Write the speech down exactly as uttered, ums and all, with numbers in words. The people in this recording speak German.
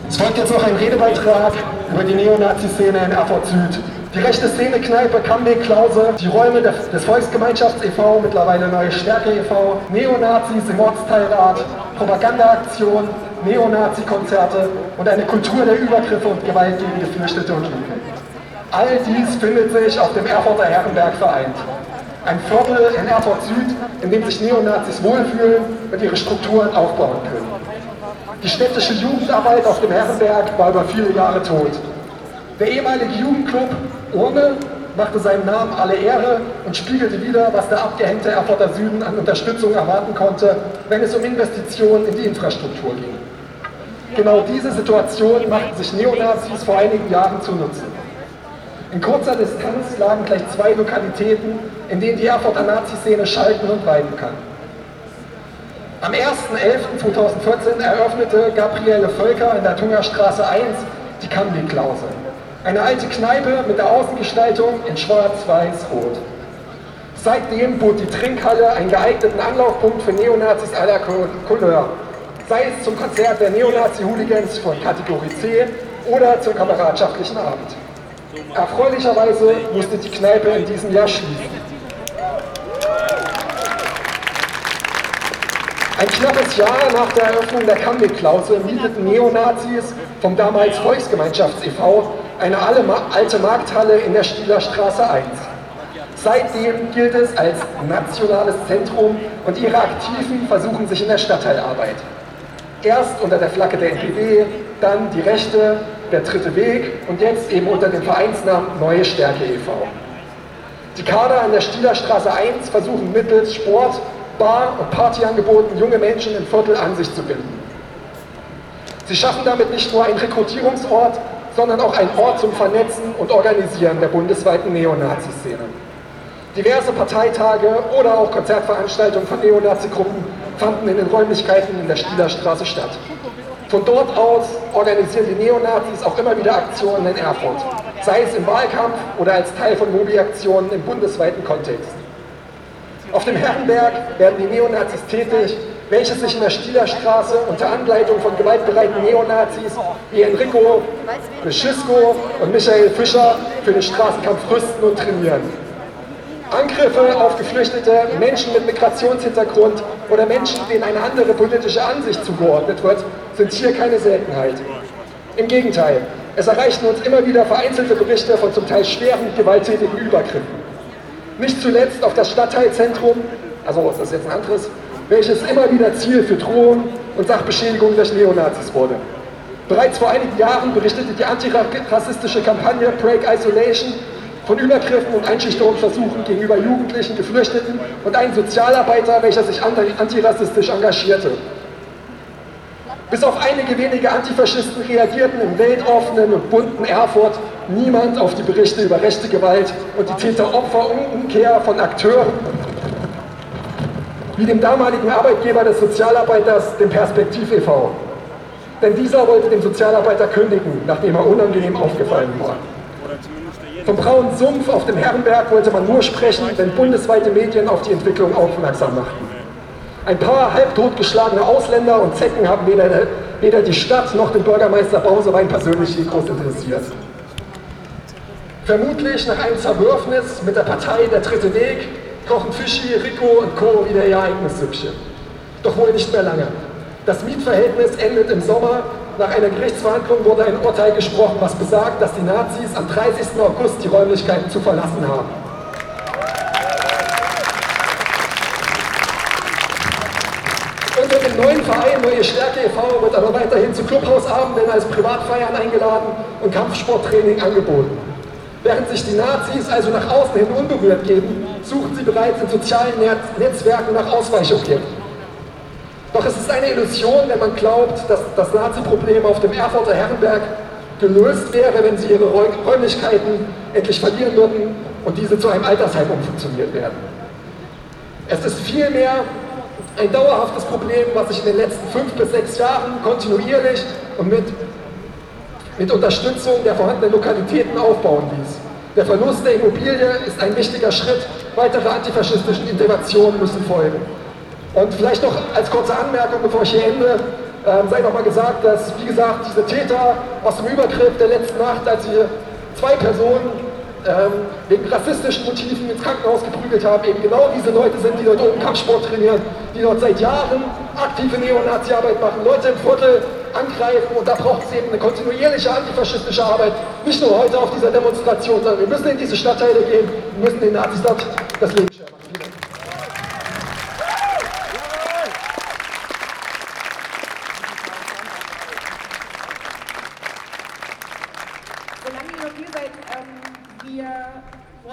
Es folgt jetzt noch ein Redebeitrag über die Neonazi-Szene in Erfurt Süd. Die rechte Szene-Kneipe Kamweg Klause, die Räume des Volksgemeinschafts e V, mittlerweile Neue Stärke e V, Neonazis im Ortsteilrat, Propagandaaktion, Neonazi-Konzerte und eine Kultur der Übergriffe und Gewalt gegen Geflüchtete und Linke. All dies findet sich auf dem Erfurter Herrenberg vereint. Ein Viertel in Erfurt Süd, in dem sich Neonazis wohlfühlen und ihre Strukturen aufbauen können. Die städtische Jugendarbeit auf dem Herrenberg war über viele Jahre tot. Der ehemalige Jugendclub Urne machte seinem Namen alle Ehre und spiegelte wider, was der abgehängte Erfurter Süden an Unterstützung erwarten konnte, wenn es um Investitionen in die Infrastruktur ging. Genau diese Situation machten sich Neonazis vor einigen Jahren zunutze. In kurzer Distanz lagen gleich zwei Lokalitäten, in denen die Erfurter Nazi-Szene schalten und walten kann. Am ersten elften zweitausendvierzehn eröffnete Gabriele Völker in der Tungerstraße eins die Kamweg Klause. Eine alte Kneipe mit der Außengestaltung in schwarz-weiß-rot. Seitdem bot die Trinkhalle einen geeigneten Anlaufpunkt für Neonazis aller Couleur, sei es zum Konzert der Neonazi-Hooligans von Kategorie C oder zum kameradschaftlichen Abend. Erfreulicherweise musste die Kneipe in diesem Jahr schließen. Ein knappes Jahr nach der Eröffnung der Kamweg Klause mieteten Neonazis vom damals Volksgemeinschafts e V eine alte Markthalle in der Stielerstraße eins. Seitdem gilt es als nationales Zentrum und ihre Aktiven versuchen sich in der Stadtteilarbeit. Erst unter der Flagge der N P D, dann die Rechte, der Dritte Weg und jetzt eben unter dem Vereinsnamen Neue Stärke e V. Die Kader an der Stielerstraße eins versuchen mittels Sport, Bar- und Partyangeboten junge Menschen im Viertel an sich zu binden. Sie schaffen damit nicht nur einen Rekrutierungsort, sondern auch einen Ort zum Vernetzen und Organisieren der bundesweiten Neonazi-Szene. Diverse Parteitage oder auch Konzertveranstaltungen von Neonazi-Gruppen fanden in den Räumlichkeiten in der Stielerstraße statt. Von dort aus organisieren die Neonazis auch immer wieder Aktionen in Erfurt, sei es im Wahlkampf oder als Teil von Mobi-Aktionen im bundesweiten Kontext. Auf dem Herrenberg werden die Neonazis tätig, welche sich in der Stielerstraße unter Anleitung von gewaltbereiten Neonazis wie Enrico Beschisko und Michael Fischer für den Straßenkampf rüsten und trainieren. Angriffe auf Geflüchtete, Menschen mit Migrationshintergrund oder Menschen, denen eine andere politische Ansicht zugeordnet wird, sind hier keine Seltenheit. Im Gegenteil, es erreichen uns immer wieder vereinzelte Berichte von zum Teil schweren, gewalttätigen Übergriffen. Nicht zuletzt auf das Stadtteilzentrum, also das ist jetzt ein anderes, welches immer wieder Ziel für Drohungen und Sachbeschädigung durch Neonazis wurde. Bereits vor einigen Jahren berichtete die antirassistische Kampagne Break Isolation von Übergriffen und Einschüchterungsversuchen gegenüber Jugendlichen, Geflüchteten und einem Sozialarbeiter, welcher sich antirassistisch engagierte. Bis auf einige wenige Antifaschisten reagierten im weltoffenen und bunten Erfurt niemand auf die Berichte über rechte Gewalt und die Täter-Opfer-Umkehr von Akteuren wie dem damaligen Arbeitgeber des Sozialarbeiters, dem Perspektiv e V. Denn dieser wollte den Sozialarbeiter kündigen, nachdem er unangenehm aufgefallen war. Vom braunen Sumpf auf dem Herrenberg wollte man nur sprechen, wenn bundesweite Medien auf die Entwicklung aufmerksam machten. Ein paar halbtotgeschlagene Ausländer und Zecken haben weder, weder die Stadt noch den Bürgermeister Bausewein persönlich groß interessiert. Vermutlich nach einem Zerwürfnis mit der Partei Der Dritte Weg kochen Fischi, Rico und Co. wieder ihr eigenes Süppchen. Doch wohl nicht mehr lange. Das Mietverhältnis endet im Sommer. Nach einer Gerichtsverhandlung wurde ein Urteil gesprochen, was besagt, dass die Nazis am dreißigsten August die Räumlichkeiten zu verlassen haben. Unter dem neuen Verein Neue Stärke e V wird aber weiterhin zu Clubhausabenden als Privatfeiern eingeladen und Kampfsporttraining angeboten. Während sich die Nazis also nach außen hin unberührt geben, suchen sie bereits in sozialen Netzwerken nach Ausweichobjekten. Doch es ist eine Illusion, wenn man glaubt, dass das Nazi-Problem auf dem Erfurter Herrenberg gelöst wäre, wenn sie ihre Räumlichkeiten endlich verlieren würden und diese zu einem Altersheim umfunktioniert werden. Es ist vielmehr ein dauerhaftes Problem, was sich in den letzten fünf bis sechs Jahren kontinuierlich und mit mit Unterstützung der vorhandenen Lokalitäten aufbauen ließ. Der Verlust der Immobilie ist ein wichtiger Schritt, weitere antifaschistischen Interventionen müssen folgen. Und vielleicht noch als kurze Anmerkung, bevor ich hier ende, ähm, sei nochmal gesagt, dass, wie gesagt, diese Täter aus dem Übergriff der letzten Nacht, als sie zwei Personen ähm, wegen rassistischen Motiven ins Krankenhaus geprügelt haben, eben genau diese Leute sind, die dort oben Kampfsport trainieren, die dort seit Jahren aktive Neonazi-Arbeit machen, Leute im Viertel angreifen, und da braucht es eben eine kontinuierliche antifaschistische Arbeit, nicht nur heute auf dieser Demonstration, sondern wir müssen in diese Stadtteile gehen, wir müssen den Nazis dort das Leben